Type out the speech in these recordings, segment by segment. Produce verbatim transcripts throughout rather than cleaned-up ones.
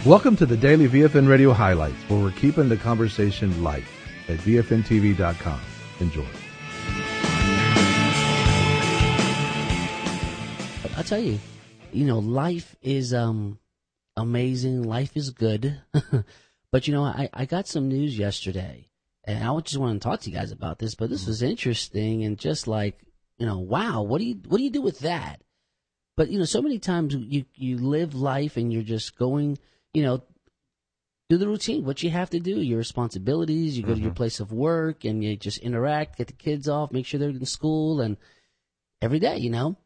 Welcome to the Daily V F N Radio Highlights, where we're keeping the conversation light at V F N T V dot com. Enjoy. I'll tell you, you know, life is um amazing. Life is good. But, you know, I, I got some news yesterday, and I just want to talk to you guys about this, but this was interesting and just like, you know, wow, what do you what do you do with that? But, you know, so many times you, you live life and you're just going, you know, do the routine, what you have to do, your responsibilities. You go mm-hmm. to your place of work and you just interact, get the kids off, make sure they're in school, and every day, you know.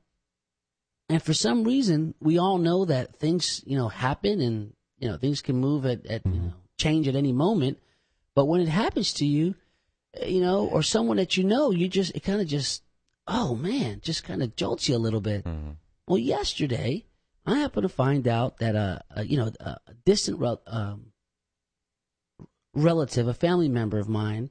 And for some reason, we all know that things, you know, happen and, you know, things can move at, at mm-hmm. you know, change at any moment. But when it happens to you, you know, or someone that you know, you just, it kind of just, oh man, just kind of jolts you a little bit. Mm-hmm. Well, yesterday, I happened to find out that, uh, uh you know, a distant rel- um, relative, a family member of mine,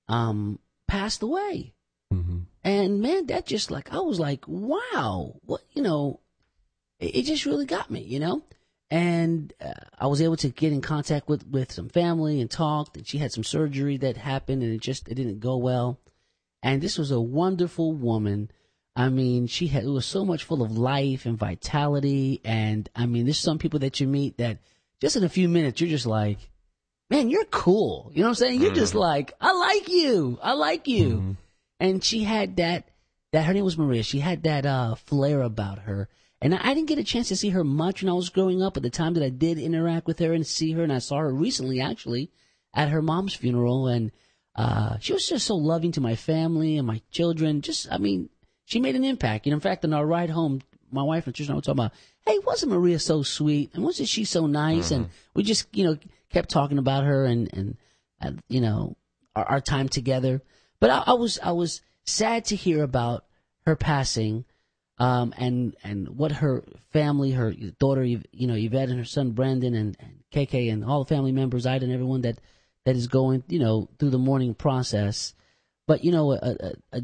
um, passed away. Mm-hmm. And man, that just like, I was like, wow, what, you know, it, it just really got me, you know? And uh, I was able to get in contact with, with some family and talked, and she had some surgery that happened, and it just, it didn't go well. And this was a wonderful woman. I mean, she had, it was so much full of life and vitality. And I mean, there's some people that you meet that just in a few minutes, you're just like, man, you're cool. You know what I'm saying? You're mm-hmm. just like, I like you. I like you. Mm-hmm. And she had that, that her name was Maria. She had that, uh, flair about her. And I, I didn't get a chance to see her much when I was growing up, but the time that I did interact with her and see her, and I saw her recently actually at her mom's funeral. And, uh, she was just so loving to my family and my children. Just, I mean, she made an impact. You know, in fact, on our ride home, my wife and Trish and I were talking about, hey, wasn't Maria so sweet? And wasn't she so nice? Mm-hmm. And we just, you know, kept talking about her and, and, uh, you know, our, our time together. But I, I was, I was sad to hear about her passing, um, and, and what her family, her daughter, you know, Yvette and her son Brandon and, and K K and all the family members, Ida and everyone that, that is going, you know, through the mourning process. But, you know, a, a, a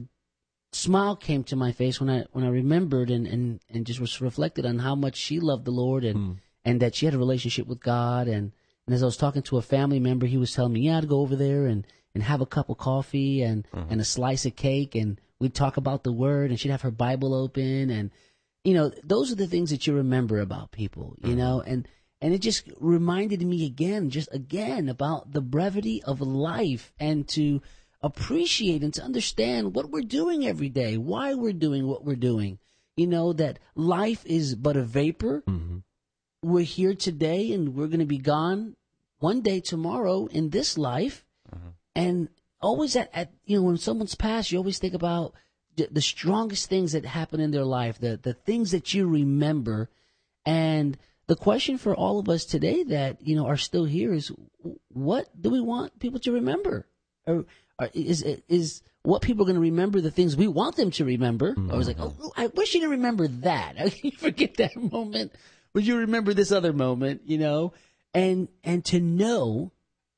smile came to my face when I, when I remembered and, and, and just was reflected on how much she loved the Lord and, mm. and that she had a relationship with God. And, and as I was talking to a family member, he was telling me, yeah, to go over there and, and have a cup of coffee and, mm-hmm. and a slice of cake, and we'd talk about the word, and she'd have her Bible open. And, you know, those are the things that you remember about people, you mm-hmm. know, and, and it just reminded me again, just again about the brevity of life and to appreciate and to understand what we're doing every day, why we're doing what we're doing, you know, that life is but a vapor. Mm-hmm. We're here today and we're going to be gone one day tomorrow in this life. Mm-hmm. And always at, at, you know, when someone's passed, you always think about the, the strongest things that happen in their life, the, the things that you remember. And the question for all of us today that, you know, are still here is, what do we want people to remember? Or, or is, is what people are going to remember the things we want them to remember? Mm-hmm. Or is like, oh, I wish you didn't remember that. You forget that moment. Would you remember this other moment, you know? And, and to know,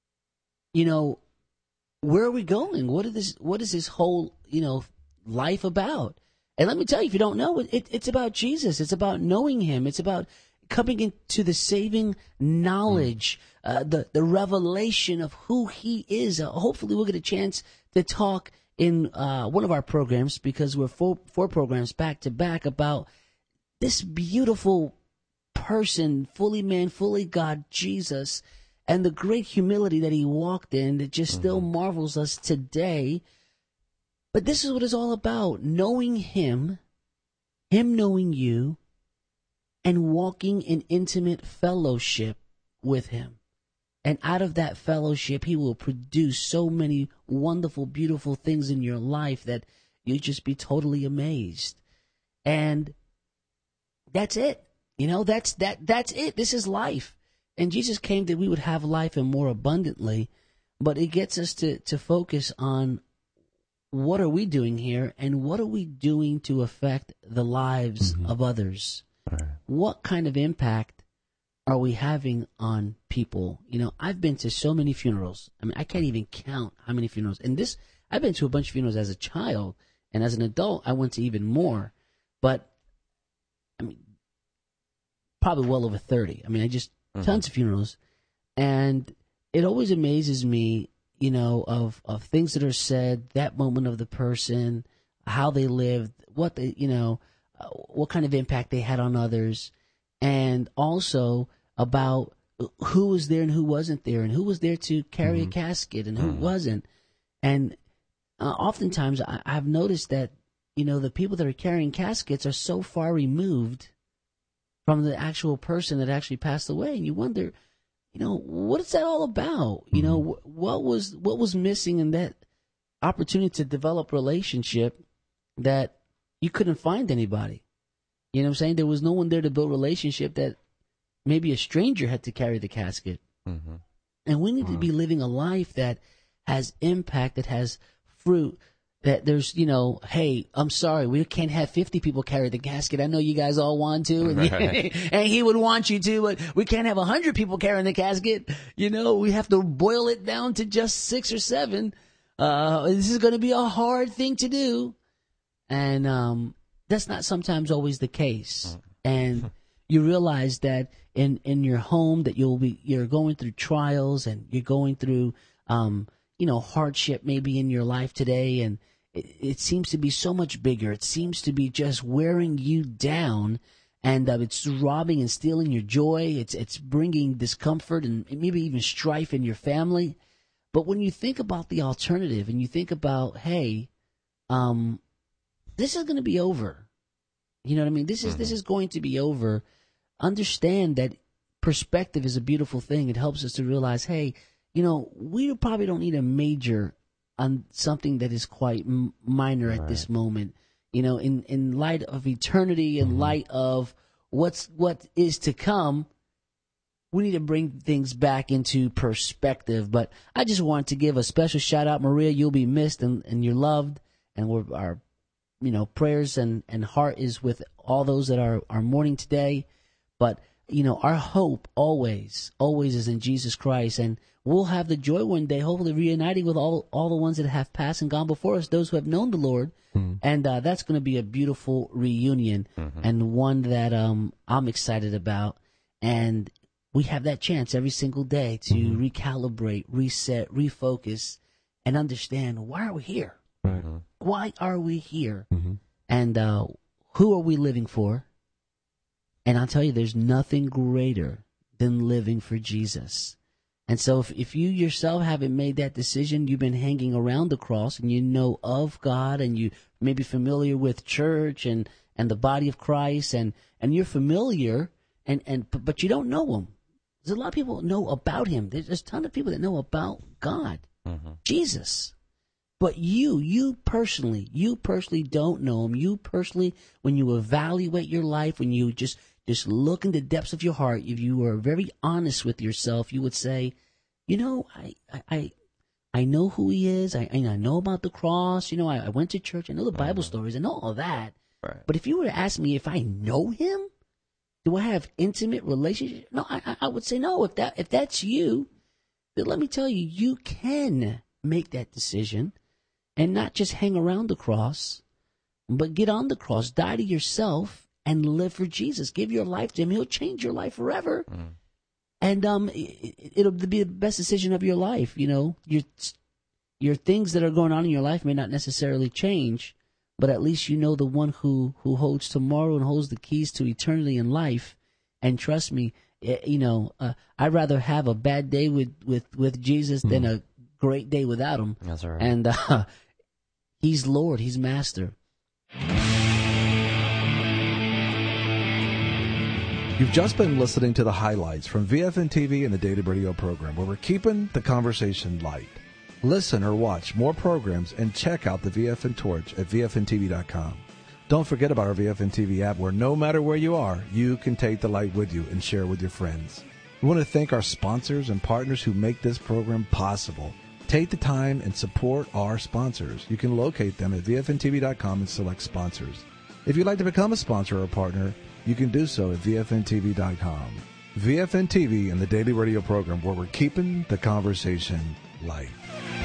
you know, where are we going? What is this? What is this whole, you know, life about? And let me tell you, if you don't know, it, it's about Jesus. It's about knowing Him. It's about coming into the saving knowledge, mm. uh, the the revelation of who He is. Uh, hopefully, we'll get a chance to talk in uh, one of our programs, because we're four four programs back to back about this beautiful person, fully man, fully God, Jesus. And the great humility that He walked in that just mm-hmm. still marvels us today. But this is what it's all about, knowing Him, Him knowing you, and walking in intimate fellowship with Him. And out of that fellowship, He will produce so many wonderful, beautiful things in your life that you'll just be totally amazed. And that's it. You know, that's that. That's it. This is life. And Jesus came that we would have life and more abundantly, but it gets us to, to focus on what are we doing here and what are we doing to affect the lives mm-hmm. of others? Right. What kind of impact are we having on people? You know, I've been to so many funerals. I mean, I can't even count how many funerals. And this, I've been to a bunch of funerals as a child, and as an adult, I went to even more. But, I mean, probably well over thirty. I mean, I just mm-hmm. tons of funerals. And it always amazes me, you know, of, of things that are said, that moment of the person, how they lived, what they, you know, uh, what kind of impact they had on others, and also about who was there and who wasn't there, and who was there to carry mm-hmm. a casket and who mm-hmm. wasn't. And uh, oftentimes I, I've noticed that, you know, the people that are carrying caskets are so far removed from the actual person that actually passed away, and you wonder, you know, what is that all about? You know, wh- what was what was missing in that opportunity to develop relationship that you couldn't find anybody? You know what I'm saying? There was no one there to build relationship, that maybe a stranger had to carry the casket. Mm-hmm. And we need mm-hmm. to be living a life that has impact, that has fruit, that there's, you know, hey, I'm sorry, we can't have fifty people carry the casket. I know you guys all want to, and, right. and he would want you to, but we can't have one hundred people carrying the casket. You know, we have to boil it down to just six or seven. Uh, this is going to be a hard thing to do. And um, that's not sometimes always the case. And you realize that in, in your home that you'll be, you're going through trials, and you're going through, um, you know, hardship maybe in your life today, and it, it seems to be so much bigger. It seems to be just wearing you down, and uh, it's robbing and stealing your joy. It's it's bringing discomfort and maybe even strife in your family. But when you think about the alternative, and you think about, hey, um, this is going to be over. You know what I mean? This is mm-hmm. this is going to be over. Understand that perspective is a beautiful thing. It helps us to realize, hey, you know, we probably don't need a major on something that is quite m- minor at right. this moment. You know, in, in light of eternity, in mm-hmm. light of what's what is to come, we need to bring things back into perspective. But I just want to give a special shout out, Maria. You'll be missed, and, and you're loved, and we're, our, you know, prayers and, and heart is with all those that are, are mourning today. But you know, our hope always, always is in Jesus Christ, and we'll have the joy one day, hopefully reuniting with all all the ones that have passed and gone before us, those who have known the Lord, mm-hmm. and uh, that's going to be a beautiful reunion, mm-hmm. and one that um, I'm excited about. And we have that chance every single day to mm-hmm. recalibrate, reset, refocus, and understand, why are we here? Mm-hmm. Why are we here? Mm-hmm. And uh, who are we living for? And I'll tell you, there's nothing greater than living for Jesus. And so if, if you yourself haven't made that decision, you've been hanging around the cross, and you know of God, and you may be familiar with church and, and the body of Christ, and, and you're familiar, and, and but you don't know him. There's a lot of people that know about him. There's, there's a ton of people that know about God, mm-hmm. Jesus. But you, you personally, you personally don't know him. You personally, when you evaluate your life, when you just Just look in the depths of your heart, if you were very honest with yourself, you would say, you know, I I, I know who he is. I, I know about the cross. You know, I, I went to church. I know the Bible mm-hmm. stories. I know all that. Right. But if you were to ask me if I know him, do I have intimate relationship? No, I, I would say no. If that if that's you, then let me tell you, you can make that decision and not just hang around the cross, but get on the cross, die to yourself, and live for Jesus. Give your life to him. He'll change your life forever. Mm. And um, it, it'll be the best decision of your life. You know, your, your things that are going on in your life may not necessarily change, but at least you know the one who, who holds tomorrow and holds the keys to eternity and life. And trust me, it, you know, uh, I'd rather have a bad day with, with, with Jesus mm. than a great day without him. That's right. And uh, he's Lord. He's Master. You've just been listening to the highlights from V F N T V and the Daily Radio program, where we're keeping the conversation light. Listen or watch more programs and check out the V F N Torch at V F N T V dot com. Don't forget about our V F N T V app, where no matter where you are, you can take the light with you and share with your friends. We want to thank our sponsors and partners who make this program possible. Take the time and support our sponsors. You can locate them at V F N T V dot com and select sponsors. If you'd like to become a sponsor or a partner, you can do so at V F N T V dot com. V F N T V and the Daily Radio program, where we're keeping the conversation light.